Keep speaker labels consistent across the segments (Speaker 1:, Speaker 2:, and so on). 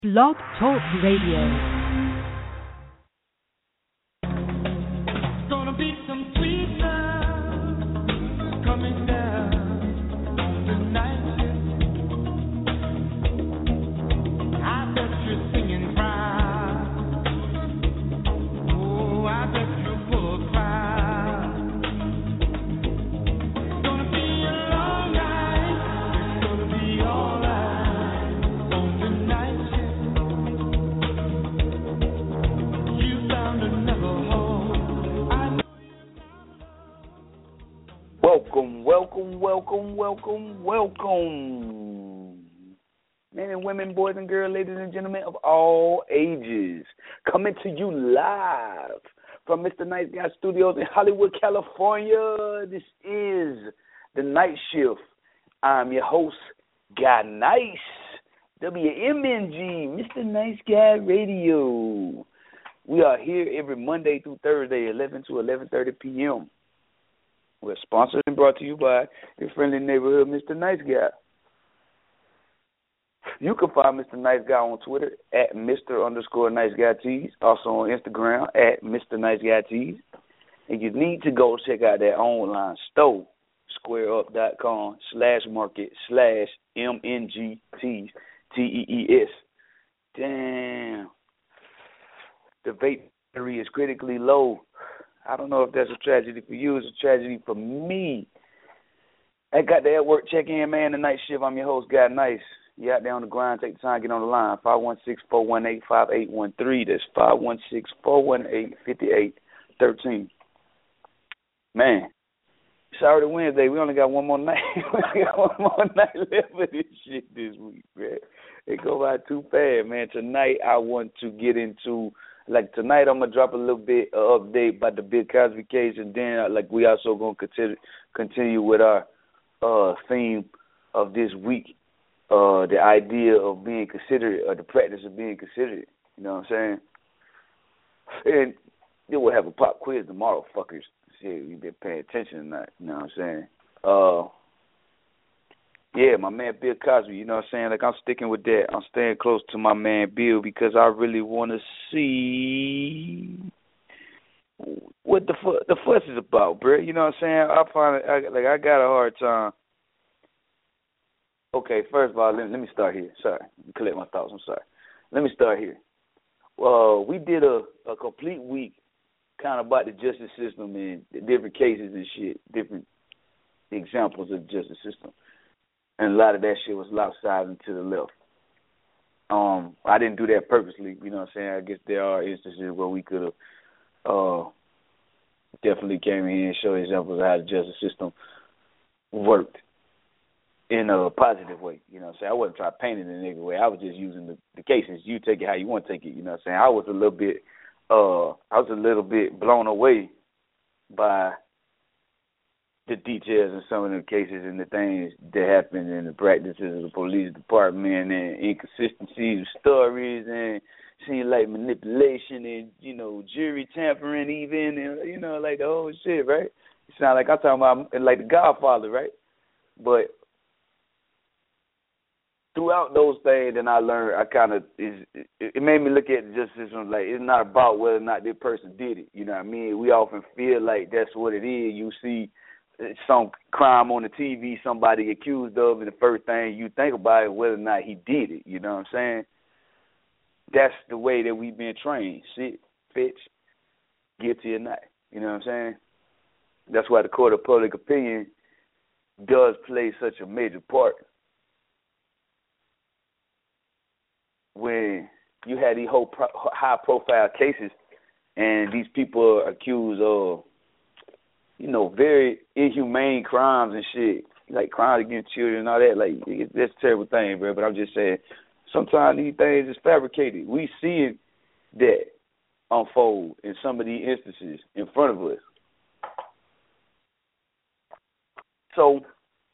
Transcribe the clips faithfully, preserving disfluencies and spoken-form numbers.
Speaker 1: Blog Talk Radio.
Speaker 2: Gonna be some sweet love coming down on the night shift. I bet you're singing proud. Oh, I bet you're full of pride. It's gonna be a long night. It's gonna be alright on the night shift. You found another home. I know.
Speaker 3: Welcome, welcome, welcome, welcome, welcome. Men and women, boys and girls, ladies and gentlemen of all ages, coming to you live from Mister Nice Guy Studios in Hollywood, California. This is The Night Shift. I'm your host, Guy Nice, W M N G, Mister Nice Guy Radio. We are here every Monday through Thursday, eleven to eleven thirty p.m. We're sponsored and brought to you by your friendly neighborhood, Mister Nice Guy. You can find Mister Nice Guy on Twitter at Mister underscore Nice Guy Tees, also on Instagram at Mister Nice Guy Tees. And you need to go check out that online store, squareup.com slash market slash MNG Tees, T E E S. Damn. The vape battery is critically low. I don't know if that's a tragedy for you. It's a tragedy for me. I got the at work check in, man. The night shift. I'm your host, Guy Nice. You out there on the grind, take the time, get on the line. five one six, four one eight, five eight one three. That's five one six, four one eight, five eight one three. Man, it's already Wednesday. We only got one more night. we got one more night left of this shit this week, man. It go by too fast, man. Tonight I want to get into... Like tonight, I'm gonna drop a little bit of update about the Bill Cosby case, and then uh, like we also gonna continue continue with our uh, theme of this week, uh, the idea of being considerate, or the practice of being considerate. You know what I'm saying? And then we'll have a pop quiz tomorrow, fuckers. See if you been paying attention or not. You know what I'm saying? Uh, yeah, my man Bill Cosby, you know what I'm saying? Like, I'm sticking with that. I'm staying close to my man Bill because I really want to see what the fu- the fuss is about, bro. You know what I'm saying? I find it, I, like, I got a hard time. Okay, first of all, let, let me start here. Sorry. Let me collect my thoughts. I'm sorry. Let me start here. Well, we did a, a complete week kind of about the justice system and the different cases and shit, different examples of the justice system. And a lot of that shit was lopsided to the left. Um, I didn't do that purposely, you know what I'm saying? I guess there are instances where we could have uh, definitely came in here and showed examples of how the justice system worked in a positive way, you know what I'm saying? I wasn't trying to paint it in a negative way. I was just using the, the cases. You take it how you want to take it, you know what I'm saying? I was a little bit, uh, I was a little bit blown away by the details in some of the cases and the things that happened in the practices of the police department and inconsistencies of stories and seeing like manipulation and, you know, jury tampering even and, you know, like the whole shit, right? It sounds like I'm talking about like the Godfather, right? But throughout those things, and I learned, I kind of, it, it made me look at the justice system like it's not about whether or not this person did it. You know what I mean? We often feel like that's what it is. You see some crime on the T V, somebody accused of, and the first thing you think about is whether or not he did it. You know what I'm saying? That's the way that we've been trained. Sit, fetch, guilty or not. You know what I'm saying? That's why the court of public opinion does play such a major part. When you had these whole pro- high-profile cases and these people are accused of, you know, very inhumane crimes and shit, like crimes against children and all that, like, it, that's a terrible thing, bro. But I'm just saying, sometimes these things is fabricated. We see that unfold in some of these instances in front of us. So,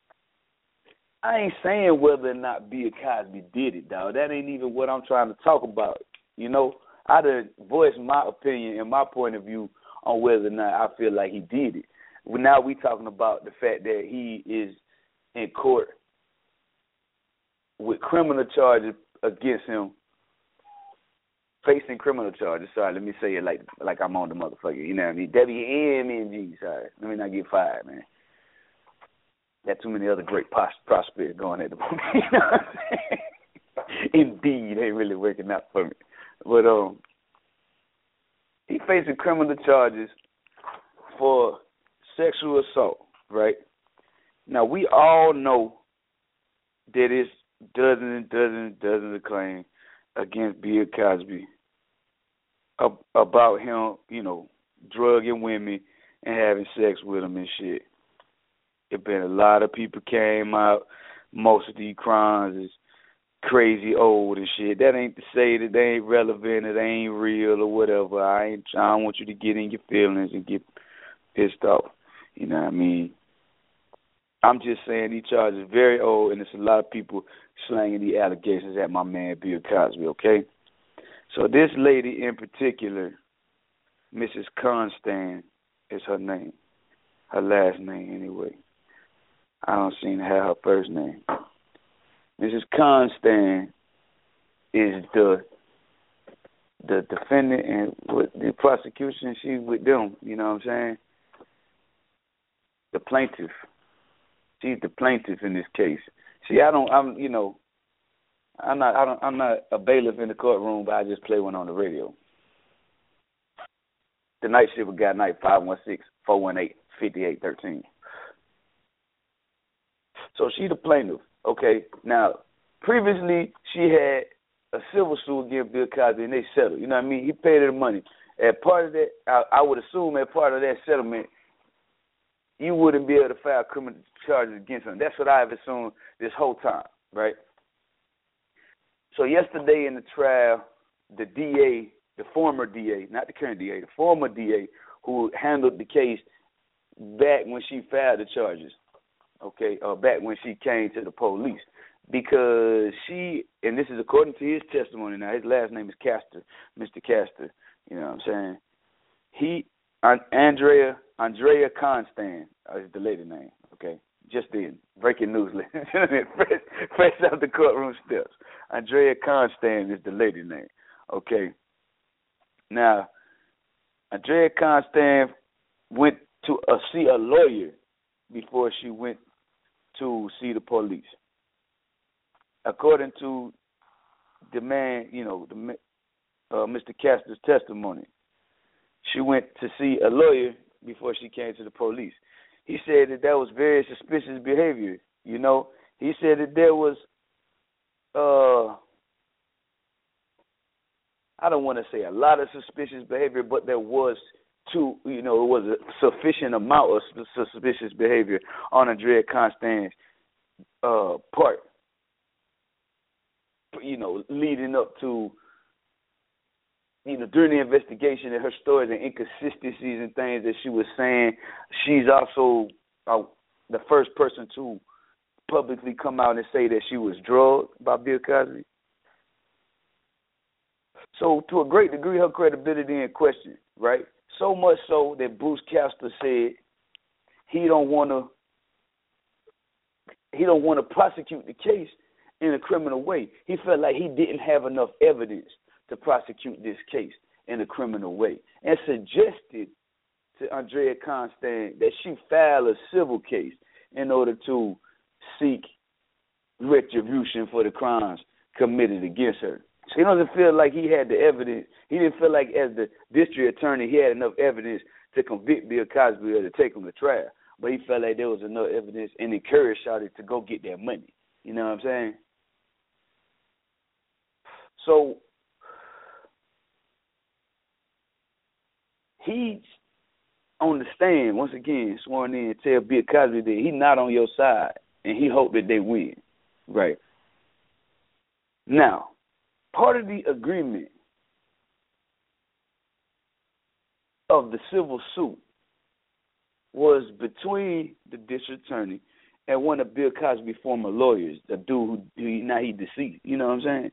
Speaker 3: I ain't saying whether or not Bill Cosby did it, dog. That ain't even what I'm trying to talk about. You know, I done voiced my opinion and my point of view on whether or not I feel like he did it. Now we talking about the fact that he is in court with criminal charges against him facing criminal charges. Sorry, let me say it like like I'm on the motherfucker. You know what I mean? W M N G. Sorry, let me not get fired, man. Got too many other great pros- prospects going at the moment. You know what I'm saying? Indeed, ain't really working out for me. But um, he facing criminal charges for sexual assault, right? Now, we all know that it's dozens and dozens and dozens of claims against Bill Cosby ab- about him, you know, drugging women and having sex with them and shit. There been a lot of people came out. Most of these crimes is crazy old and shit. That ain't to say that they ain't relevant or they ain't real or whatever. I ain't. I don't want you to get in your feelings and get pissed off. You know what I mean? I'm just saying these charges are very old, and there's a lot of people slanging the allegations at my man Bill Cosby, okay? So this lady in particular, Missus Constant is her name. Her last name, anyway. I don't seem to have her first name. Missus Constant is the the defendant, and with the prosecution, she's with them, you know what I'm saying? The plaintiff. She's the plaintiff in this case. See, I don't, I'm, you know, I'm not, I don't, I'm not a bailiff in the courtroom, but I just play one on the radio. The night shift got night five one six, four one eight, five eight one three. So she the plaintiff. Okay. Now, previously she had a civil suit against Bill Cosby, and they settled. You know what I mean? He paid her the money. As part of that, I, I would assume as part of that settlement, you wouldn't be able to file criminal charges against him. That's what I've assumed this whole time, right? So yesterday in the trial, the D A, the former D A, not the current D A, the former D A who handled the case back when she filed the charges, okay, or back when she came to the police, because she, and this is according to his testimony now, his last name is Castor, Mister Castor, you know what I'm saying? He, Andrea, Andrea Constant is the lady name, okay? Just in, breaking news, fresh, fresh out the courtroom steps. Andrea Constant is the lady name, okay? Now, Andrea Constant went to uh, see a lawyer before she went to see the police. According to the man, you know, the uh, Mister Castor's testimony, she went to see a lawyer before she came to the police. He said that that was very suspicious behavior, you know. He said that there was, uh, I don't want to say a lot of suspicious behavior, but there was two, you know, it was a sufficient amount of suspicious behavior on Andrea Constant's uh, part, you know, leading up to, you know, during the investigation and her stories and inconsistencies and things that she was saying. She's also uh, the first person to publicly come out and say that she was drugged by Bill Cosby. So to a great degree, her credibility in question, right? So much so that Bruce Castor said he don't want to he don't want to prosecute the case in a criminal way. He felt like he didn't have enough evidence to prosecute this case in a criminal way, and suggested to Andrea Constant that she file a civil case in order to seek retribution for the crimes committed against her. So he doesn't feel like he had the evidence. He didn't feel like as the district attorney he had enough evidence to convict Bill Cosby or to take him to trial. But he felt like there was enough evidence and encouraged Shawty to go get that money. You know what I'm saying? So he's on the stand, once again, sworn in, tell Bill Cosby that he's not on your side, and he hoped that they win. Right. Now, part of the agreement of the civil suit was between the district attorney and one of Bill Cosby's former lawyers, the dude who, who now he deceased. You know what I'm saying?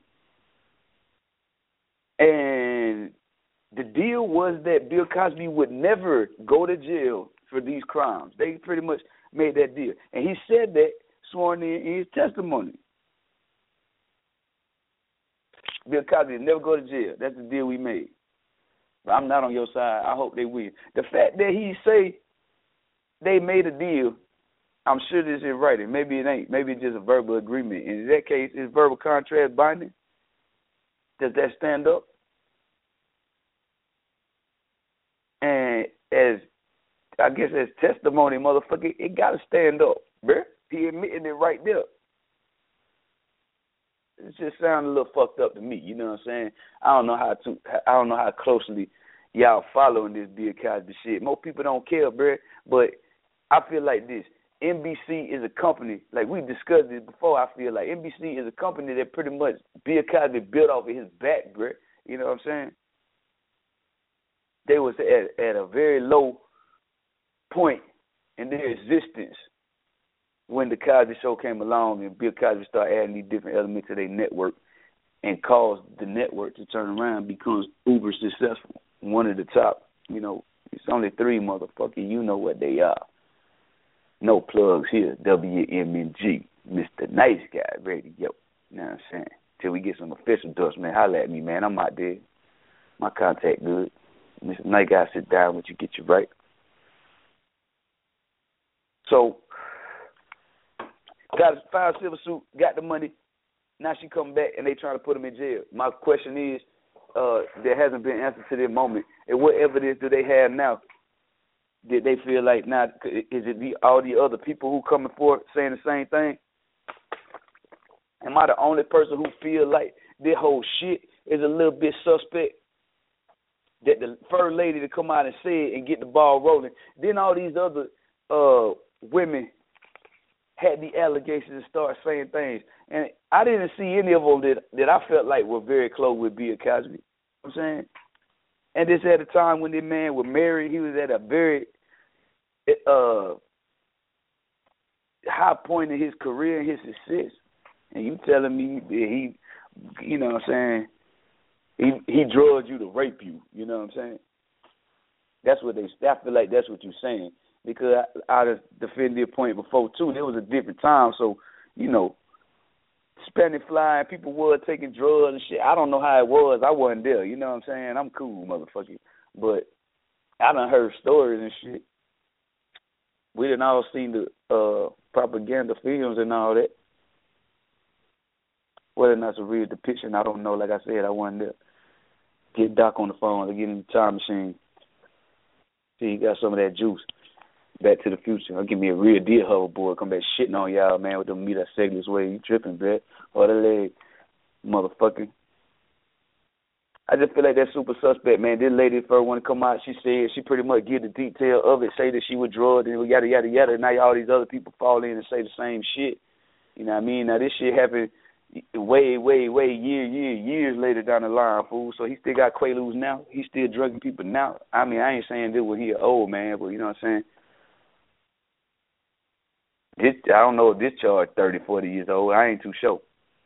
Speaker 3: And the deal was that Bill Cosby would never go to jail for these crimes. They pretty much made that deal. And he said that sworn in in his testimony. Bill Cosby will never go to jail. That's the deal we made. But I'm not on your side. I hope they win. The fact that he say they made a deal, I'm sure this is writing. Maybe it ain't. Maybe it's just a verbal agreement. In that case, is verbal contract binding? Does that stand up? And as, I guess as testimony, motherfucker, it got to stand up, bruh. He admitting it right there. It just sounds a little fucked up to me. You know what I'm saying? I don't know how to. I don't know how closely y'all following this Bill Cosby shit. Most people don't care, bruh. But I feel like this. N B C is a company, like we discussed this before, I feel like N B C is a company that pretty much Bill Cosby built off of his back, bruh. You know what I'm saying? They was at, at a very low point in their existence when the Cosby Show came along and Bill Cosby started adding these different elements to their network and caused the network to turn around and become uber successful. One of the top, you know, it's only three, motherfucker. You know what they are. No plugs here. W M N G, Mister Nice Guy Radio. You know what I'm saying? Till we get some official dust, man. Holla at me, man. I'm out there. My contact good. Mister Nice Guy, sit down with you, get you right. So, got a filed civil suit, got the money. Now she come back and they trying to put him in jail. My question is, uh, there hasn't been an answer to that moment. And what evidence do they have now? Did they feel like now, is it the, all the other people who coming forward saying the same thing? Am I the only person who feel like this whole shit is a little bit suspect? That the first lady to come out and say it and get the ball rolling. Then all these other uh, women had the allegations and start saying things. And I didn't see any of them that, that I felt like were very close with Bill Cosby. You know what I'm saying? And this at a time when this man was married, he was at a very uh, high point in his career and his success. And you telling me that he, you know what I'm saying, he he drugged you to rape you. You know what I'm saying? That's what they, I feel like that's what you're saying. Because I, I defended the point before, too. There was a different time. So, you know, Spanish flying, people were taking drugs and shit. I don't know how it was. I wasn't there. You know what I'm saying? I'm cool, motherfucker. But I done heard stories and shit. We done all seen the uh, propaganda films and all that. Whether or not it's a real depiction, I don't know. Like I said, I wasn't there. Get Doc on the phone or get in the time machine. See, he got some of that juice. Back to the Future. I'll give me a real deal hoverboard. Come back shitting on y'all, man, with them meat that segless way. You tripping, bruh. Or the leg, motherfucker. I just feel like that super suspect, man. This lady first want to come out, she said she pretty much give the detail of it, say that she was drugged and yada, yada, yada. Now all these other people fall in and say the same shit. You know what I mean? Now this shit happened way, way, way, year, year, years later down the line, fool. So he still got Quaaludes now. He still drugging people now. I mean, I ain't saying this was he an old man, but you know what I'm saying? This, I don't know if this charge thirty, forty years old. I ain't too sure.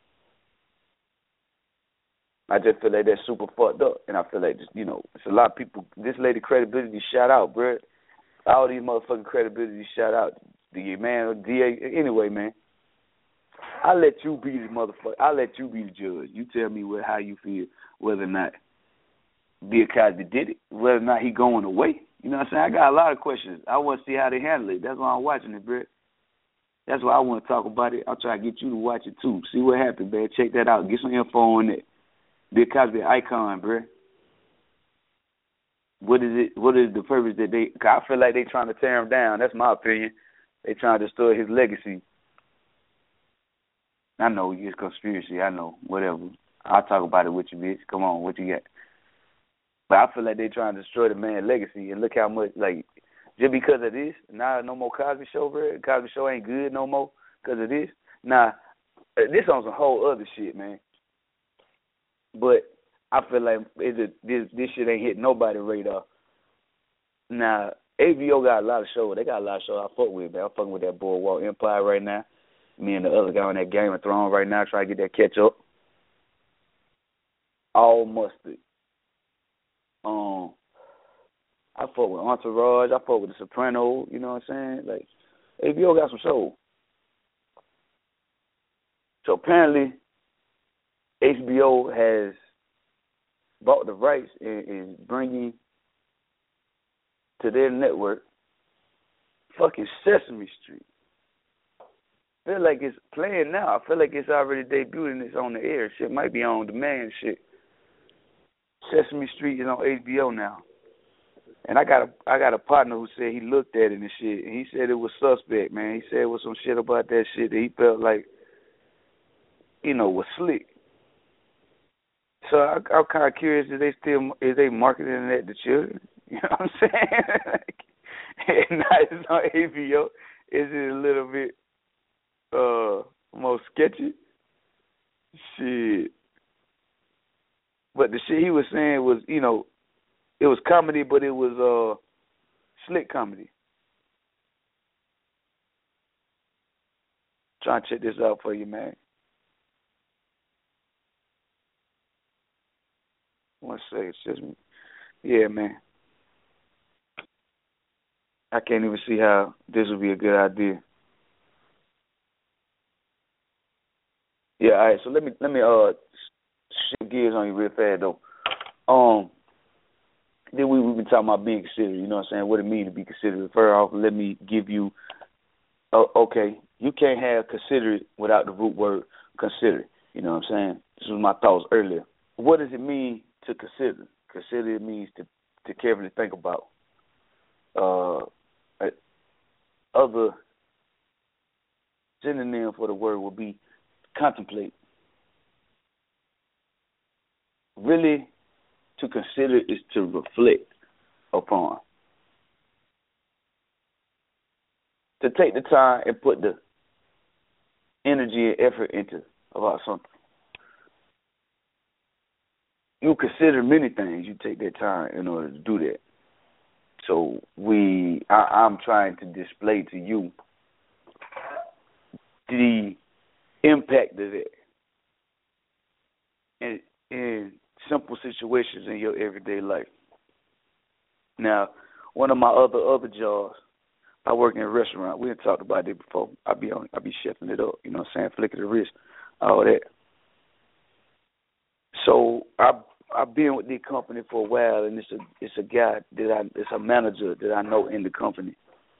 Speaker 3: I just feel like that's super fucked up. And I feel like, just, you know, it's a lot of people. This lady credibility shout out, bro. All these motherfucking credibility shout out. The man, D A. Anyway, man. I let you be the motherfucker. I let you be the judge. You tell me what, how you feel, whether or not Bill Cosby did it, whether or not he going away. You know what I'm saying? I got a lot of questions. I want to see how they handle it. That's why I'm watching it, bro. That's why I want to talk about it. I'll try to get you to watch it, too. See what happens, man. Check that out. Get some info on it. Bill Cosby icon, bro. What is it? What is the purpose that they... Cause I feel like they trying to tear him down. That's my opinion. They trying to destroy his legacy. I know it's conspiracy. I know. Whatever. I'll talk about it with you, bitch. Come on. What you got? But I feel like they trying to destroy the man's legacy. And look how much, like... Just because of this, now no more Cosby Show, bro. Cosby Show ain't good no more because of this. Now, this on some whole other shit, man. But I feel like it's a, this this shit ain't hit nobody's radar. Now, A V O got a lot of shows. They got a lot of shows I fuck with, man. I'm fucking with that Boardwalk Empire right now. Me and the other guy on that Game of Thrones right now trying to get that catch up. All mustard. Um... I fuck with Entourage. I fuck with The Sopranos. You know what I'm saying? Like, A V O got some soul. So apparently, H B O has bought the rights and is bringing to their network fucking Sesame Street. I feel like it's playing now. I feel like it's already debuted and it's on the air. Shit might be on demand shit. Sesame Street is on H B O now. And I got a I got a partner who said he looked at it and shit, and he said it was suspect, man. He said it was some shit about that shit that he felt like, you know, was slick. So I, I'm kind of curious, is they still is they marketing that to children? You know what I'm saying? And now it's on H B O. Is it a little bit uh more sketchy? Shit. But the shit he was saying was, you know, it was comedy, but it was uh slick comedy. Trying to check this out for you, man. One second, it's just me. Yeah, man. I can't even see how this would be a good idea. Yeah, all right. So let me let me uh shift gears on you real fast though. Um, then we we've been talking about being considerate. You know what I'm saying? What it means to be considerate. First off, let me give you. Uh, okay, you can't have considerate without the root word consider. You know what I'm saying? This was my thoughts earlier. What does it mean to consider? Consider means to to carefully think about. Uh, other synonym for the word would be contemplate. Really, to consider is to reflect upon. To take the time and put the energy and effort into about something. You consider many things. You take that time in order to do that. So we, I, I'm trying to display to you the impact of it in, in simple situations in your everyday life. Now, one of my other other jobs, I work in a restaurant. We had talked about it before. I be on, I be chefing it up. You know what I'm saying? Flick of the wrist, all that. So I. I've been with the company for a while, and it's a it's a guy that I it's a manager that I know in the company,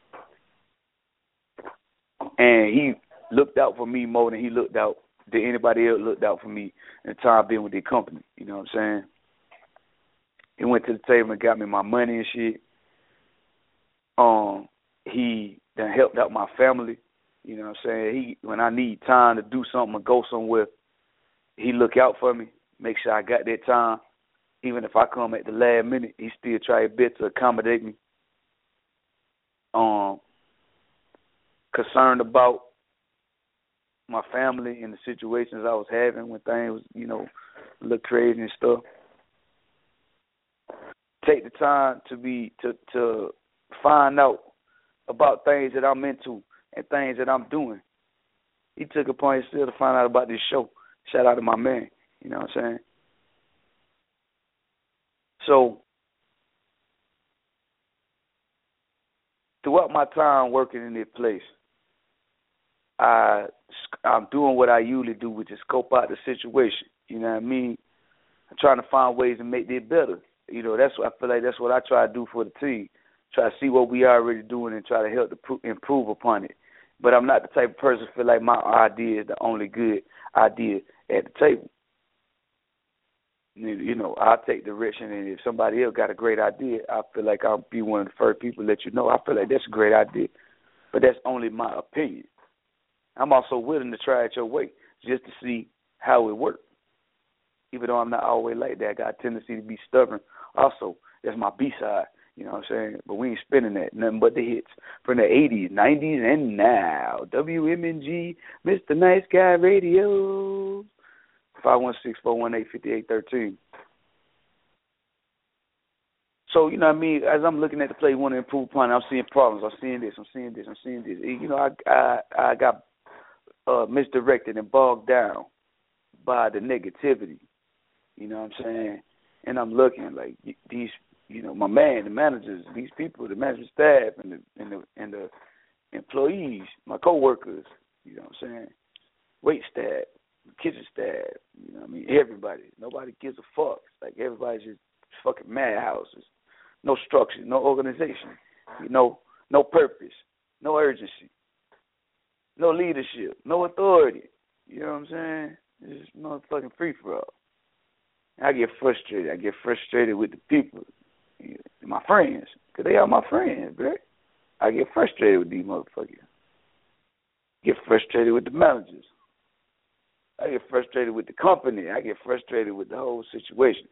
Speaker 3: and he looked out for me more than he looked out than anybody else looked out for me in the time being with the company. You know what I'm saying? He went to the table and got me my money and shit. Um, he done helped out my family. You know what I'm saying? He when I need time to do something or go somewhere, he look out for me. Make sure I got that time. Even if I come at the last minute, he still try his best to accommodate me. Um, concerned about my family and the situations I was having when things was, you know, look crazy and stuff. Take the time to be to to find out about things that I'm into and things that I'm doing. He took it upon himself to find out about this show. Shout out to my man. You know what I'm saying? So, throughout my time working in this place, I, I'm doing what I usually do, which is scope out the situation. You know what I mean? I'm trying to find ways to make it better. You know, that's what I feel like that's what I try to do for the team. Try to see what we already doing and try to help to improve upon it. But I'm not the type of person who feel like my idea is the only good idea at the table. You know, I'll take direction, and if somebody else got a great idea, I feel like I'll be one of the first people to let you know. I feel like that's a great idea, but that's only my opinion. I'm also willing to try it your way just to see how it works. Even though I'm not always like that, I got a tendency to be stubborn. Also, that's my B-side, you know what I'm saying? But we ain't spinning that, nothing but the hits from the eighties, nineties, and now. W M N G, Mister Nice Guy Radio. five one six, four one eight, five eight one three. So, you know what I mean, as I'm looking at the play, want to improve upon it, I'm seeing problems. I'm seeing this, I'm seeing this, I'm seeing this. You know, I I, I got uh, misdirected and bogged down by the negativity. You know what I'm saying? And I'm looking like these, you know, my man, the managers, these people, the management staff and the and the, and the employees, my coworkers, you know what I'm saying, wait staff, kitchen staff, you know what I mean? Everybody. Nobody gives a fuck. It's like everybody's just fucking madhouses. No structure, no organization, you know, no purpose, no urgency, no leadership, no authority. You know what I'm saying? It's just motherfucking free for all. I get frustrated. I get frustrated with the people, my friends, because they are my friends, bro. I get frustrated with these motherfuckers. Get frustrated with the managers. I get frustrated with the company. I get frustrated with the whole situation.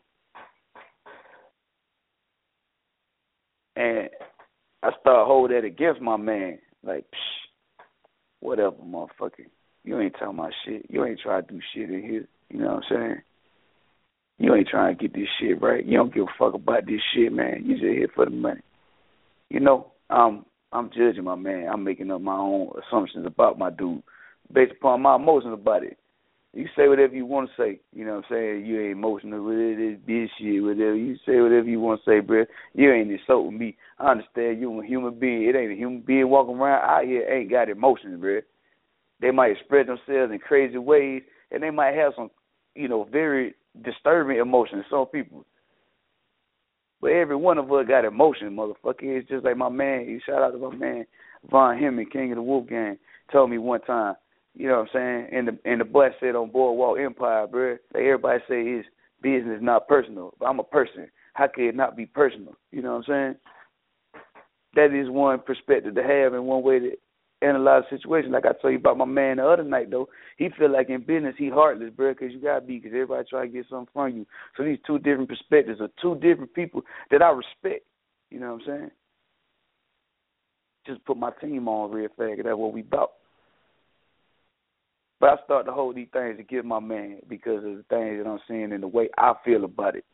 Speaker 3: And I start holding that against my man. Like, psh, whatever, motherfucker. You ain't talking about shit. You ain't trying to do shit in here. You know what I'm saying? You ain't trying to get this shit right. You don't give a fuck about this shit, man. You just here for the money. You know, um, I'm judging my man. I'm making up my own assumptions about my dude based upon my emotions about it. You say whatever you want to say. You know what I'm saying? You ain't emotional with it, this shit, whatever. You say whatever you want to say, bro. You ain't insulting me. I understand you a human being. It ain't a human being walking around out here ain't got emotions, bro. They might express themselves in crazy ways, and they might have some, you know, very disturbing emotions, some people. But every one of us got emotion, motherfucker. It's just like my man, you shout out to my man, Von Hemming, King of the Wolf Gang, told me one time, you know what I'm saying, and the and the boy said on Boardwalk Empire, bro, like everybody say his business not personal, but I'm a person. How could it not be personal? You know what I'm saying? That is one perspective to have and one way to analyze the situation. Like I told you about my man the other night, though, he feel like in business he heartless, bro, because you got to be, because everybody try to get something from you. So these two different perspectives are two different people that I respect. You know what I'm saying? Just put my team on real fast, that's what we about. But I start to hold these things to give my man because of the things that I'm seeing and the way I feel about it.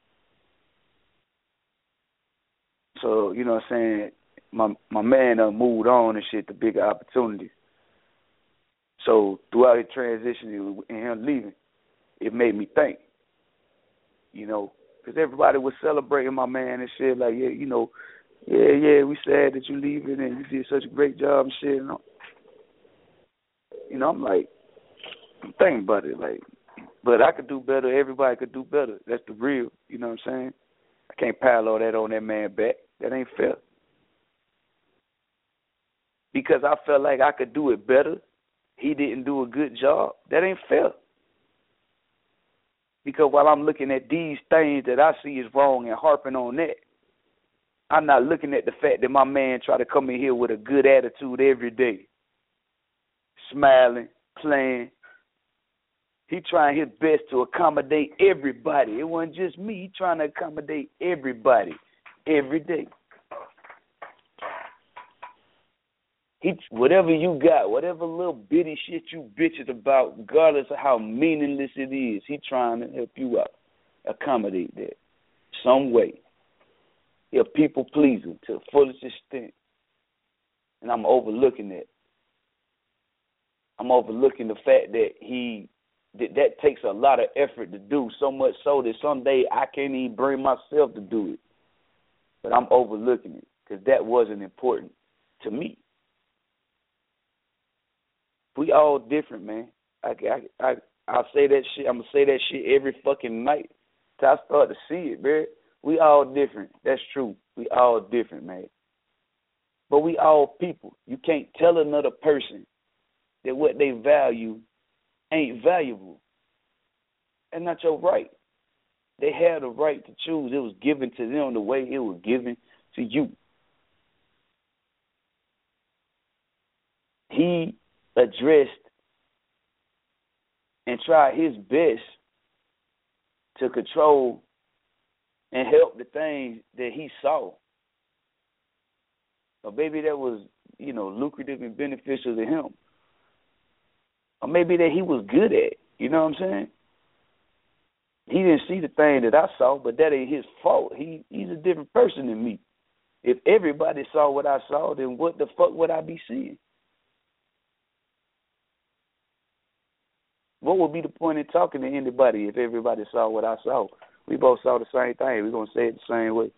Speaker 3: So, you know what I'm saying, my my man done moved on and shit to bigger opportunities. So throughout his transition and him leaving, it made me think, you know, because everybody was celebrating my man and shit, like, yeah, you know, yeah, yeah, we sad that you leaving and you did such a great job and shit. You know, you know I'm like, I'm thinking about it, like, but I could do better. Everybody could do better. That's the real, you know what I'm saying? I can't pile all that on that man back. That ain't fair. Because I felt like I could do it better. He didn't do a good job. That ain't fair. Because while I'm looking at these things that I see is wrong and harping on that, I'm not looking at the fact that my man tried to come in here with a good attitude every day. Smiling, playing. He trying his best to accommodate everybody. It wasn't just me. He trying to accommodate everybody every day. He, whatever you got, whatever little bitty shit you bitches about, regardless of how meaningless it is, he trying to help you out, accommodate that some way. He a people pleaser to the fullest extent, and I'm overlooking that. I'm overlooking the fact that he that, that takes a lot of effort to do, so much so that someday I can't even bring myself to do it. But I'm overlooking it because that wasn't important to me. We all different, man. I, I, I, I'll say that shit. I'm going to say that shit every fucking night till I start to see it, man. We all different. That's true. We all different, man. But we all people. You can't tell another person that what they value ain't valuable. That's not your right. They had the right to choose. It was given to them the way it was given to you. He addressed and tried his best to control and help the things that he saw. Or maybe that was, you know, lucrative and beneficial to him. Or maybe that he was good at, you know what I'm saying? He didn't see the thing that I saw, but that ain't his fault. He He's a different person than me. If everybody saw what I saw, then what the fuck would I be seeing? What would be the point in talking to anybody if everybody saw what I saw? We both saw the same thing. We're going to say it the same way.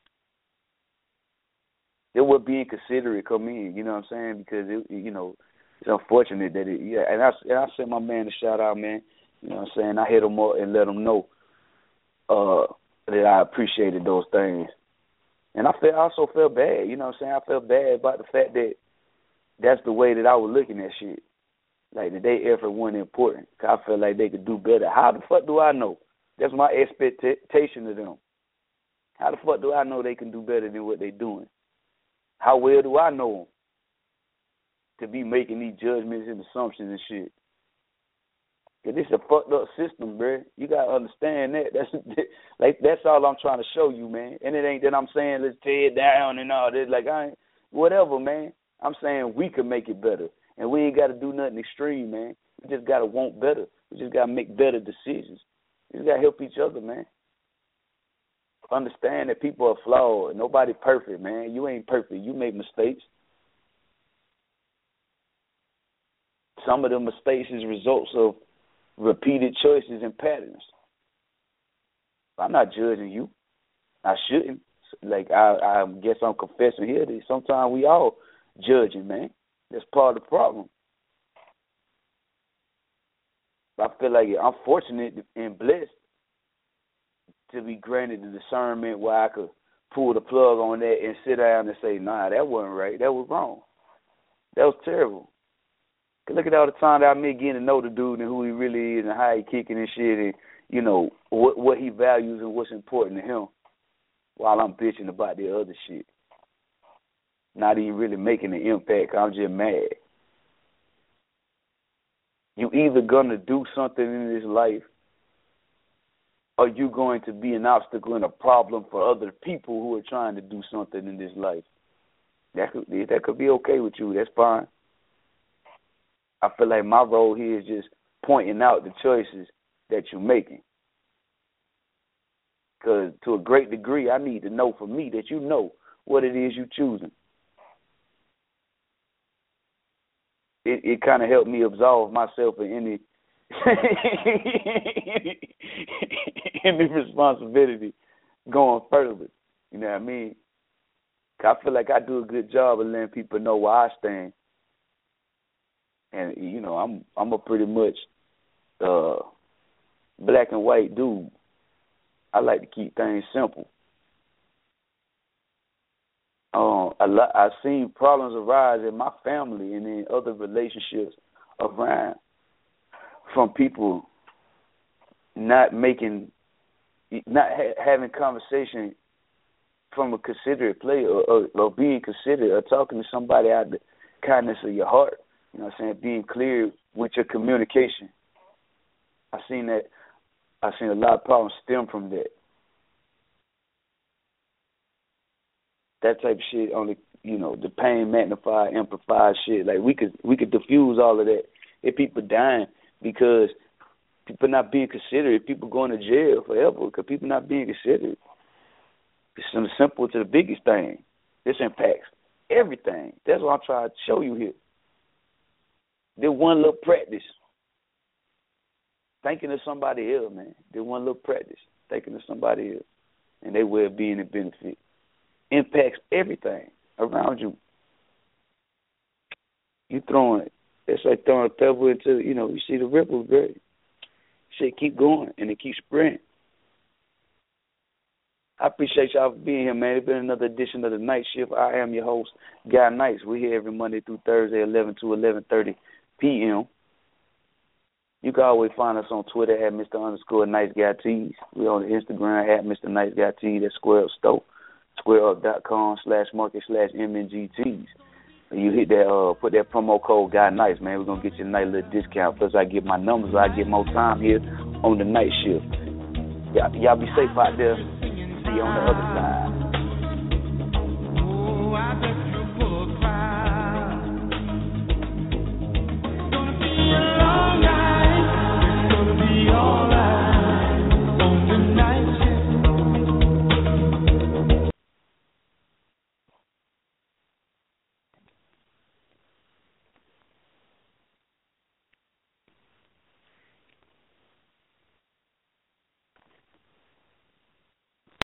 Speaker 3: It would be inconsiderate come in, you know what I'm saying? Because, it, you know, it's unfortunate that it, yeah, and I, and I sent my man a shout out, man. You know what I'm saying? I hit him up and let him know uh, that I appreciated those things. And I felt, I also felt bad, you know what I'm saying? I felt bad about the fact that that's the way that I was looking at shit. Like, that their effort wasn't important. Cause I felt like they could do better. How the fuck do I know? That's my expectation of them. How the fuck do I know they can do better than what they're doing? How well do I know them to be making these judgments and assumptions and shit? Cause this is a fucked up system, bro. You gotta understand that. That's like that's all I'm trying to show you, man. And it ain't that I'm saying let's tear it down and all this. Like I ain't whatever, man. I'm saying we can make it better, and we ain't got to do nothing extreme, man. We just gotta want better. We just gotta make better decisions. We just gotta help each other, man. Understand that people are flawed. Nobody perfect, man. You ain't perfect. You make mistakes. Some of the mistakes is results of repeated choices and patterns. I'm not judging you. I shouldn't. Like, I, I guess I'm confessing here that sometimes we all judging, man. That's part of the problem. I feel like I'm fortunate and blessed to be granted the discernment where I could pull the plug on that and sit down and say, nah, that wasn't right. That was wrong. That was terrible. Look at all the time that I met getting to know the dude and who he really is and how he kicking and shit and, you know, what what he values and what's important to him while I'm bitching about the other shit. Not even really making an impact. I'm just mad. You either going to do something in this life or you going to be an obstacle and a problem for other people who are trying to do something in this life. That could, that could be okay with you. That's fine. I feel like my role here is just pointing out the choices that you're making. Because to a great degree, I need to know for me that you know what it is you're choosing. It, it kind of helped me absolve myself of any, any responsibility going further. You know what I mean? I feel like I do a good job of letting people know where I stand. And, you know, I'm I'm a pretty much uh, black and white dude. I like to keep things simple. Um, a lot, I've seen problems arise in my family and in other relationships around from people not making, not ha- having conversation from a considerate place or, or, or being considerate or talking to somebody out of the kindness of your heart. You know what I'm saying? Being clear with your communication. I've seen that. I've seen a lot of problems stem from that. That type of shit only, you know, the pain magnified, amplified shit. Like we could we could diffuse all of that. If people dying because people not being considerate, people going to jail forever because people not being considerate. It's from the simple to the biggest thing. This impacts everything. That's what I'm trying to show you here. Did one little practice. Thinking of somebody else, man. Did one little practice. Thinking of somebody else. And their well-being and benefit. Impacts everything around you. You throwing it. It's like throwing a pebble into, you know, you see the ripples, bro. Shit keep going and it keeps spreading. I appreciate y'all for being here, man. It's been another edition of The Night Shift. I am your host, Guy Nights. We're here every Monday through Thursday, eleven to eleven thirty p.m. You can always find us on Twitter at Mister underscore Nice Guy Tees. We're on Instagram at Mister Nice Guy Tees. That's Square Up Store. SquareUp.com slash market slash MNGTs. You hit that, uh, put that promo code Guy Nice, man. We're going to get you a nice little discount. Plus, I get my numbers. I get more time here on The Night Shift. Y'all, y'all be safe out there. See you on the other side.